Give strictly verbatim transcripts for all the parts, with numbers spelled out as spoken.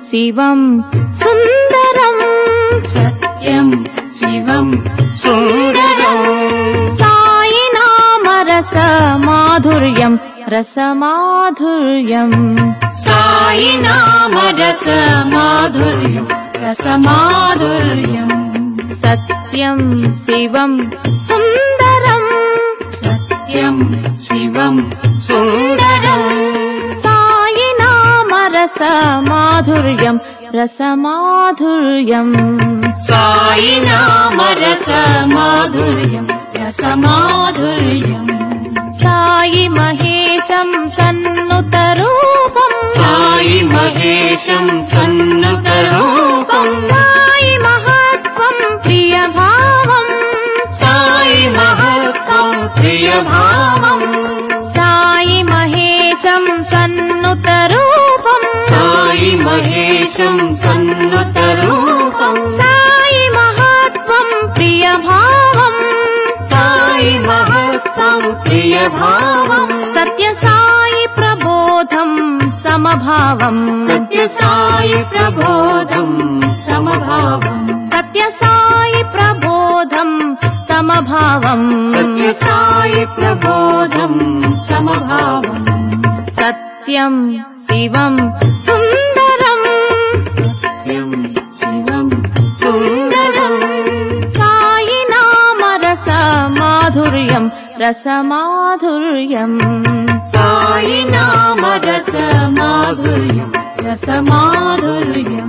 శివం సుందరం సత్యం శివం సుందరం సాయి నామ రస మాధుర్యం రసమాధుర్యం సాయి నామ రస మాధుర్యం రసమాధుర్యం సత్యం శివం సుందరం సత్యం శివం సుందరం సాయి నామ రస మాధుర్యం రసమాధుర్యం సాయి నామ రస మాధుర్యం రసమాధుర్యం సాయి మహేశం సన్నుత రూపం సాయి మహేశం సన్నుత రూపం సాయి మహత్వం ప్రియ భావం సాయి మహత్వం ప్రియ భావం సాయి మహేశం సన్నుత రూపం సాయి మహేశం సన్నుత రూపం సాయి మహత్వం ప్రియ భావం సాయి మహత్వం ప్రియ భావం సత్య సాయి ప్రబోధం సమభావం సత్య సాయి ప్రబోధం సమభావం సత్య సాయి ప్రబోధం సమభావం సత్య సాయి ప్రబోధం సమభావం సత్యం శివం సుందరం సత్యం శివం సుందరం సాయి నామ రస మాధుర్యం రసమాధుర్యం సాయి నామ రస మాధుర్యం రసమాధుర్యం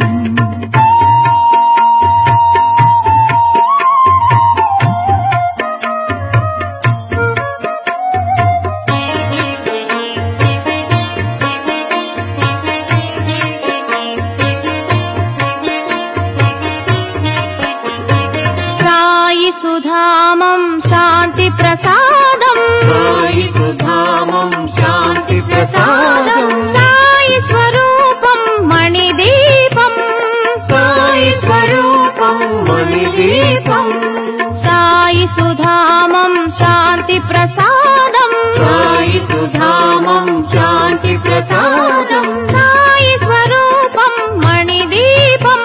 సాయి సుధామం శాంతి ప్రసాదం సాయి సుధామం శాంతి ప్రసాదం సాయి స్వరూపం మణిదీపం సాయి స్వరూపం మణిదీపం సాయి సుధామం శాంతి ప్రసాదం సాయి సుధామం శాంతి ప్రసాదం సాయి స్వరూపం మణిదీపం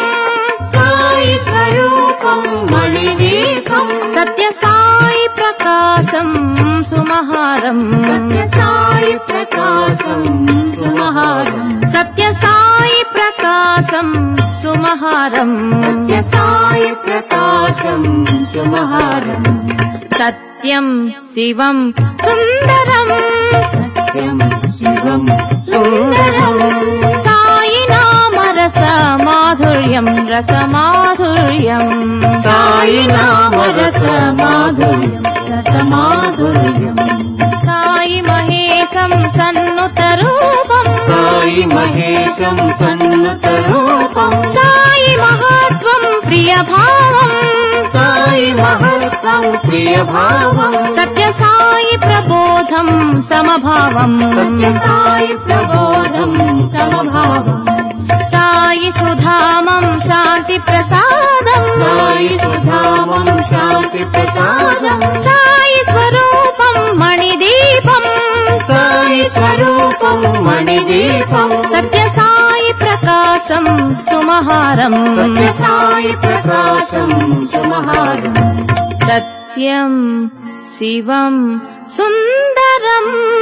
సాయి స్వరూపం మణిదీపం సత్య సాయి ప్రకాశం సుమహారం సత్య సాయి ప్రకాశం సుమహారం సత్య సాయి ప్రకాశం సుమహారం సత్య సాయి ప్రకాశం సుమహారం సత్యం శివం సుందరం సత్యం శివం సుందరం సాయి నామ రస మాధుర్యం రసమాధుర్యం సాయి నామ రస మాధుర్యం రసమాధుర్యం సాయి మహేశం సన్నుత రూపం సాయి మహేశం సన్నుత రూపం సాయి మహత్వం ప్రియ భావం సాయి మహత్వం ప్రియ భావం సత్య సాయి ప్రబోధం సమభావం సత్య సాయి ప్రబోధం సమభావం సాయి సుధామం శాంతి ప్రసాదం సాయి సుధామం శాంతి ప్రసాదం సాయి స్వరూపం మణిదీపం సాయి స్వరూపం మణిదీపం సత్య సాయి ప్రకాశం సుమహారం సత్య సాయి ప్రకాశం సుమహారం సత్యం శివం సుందరం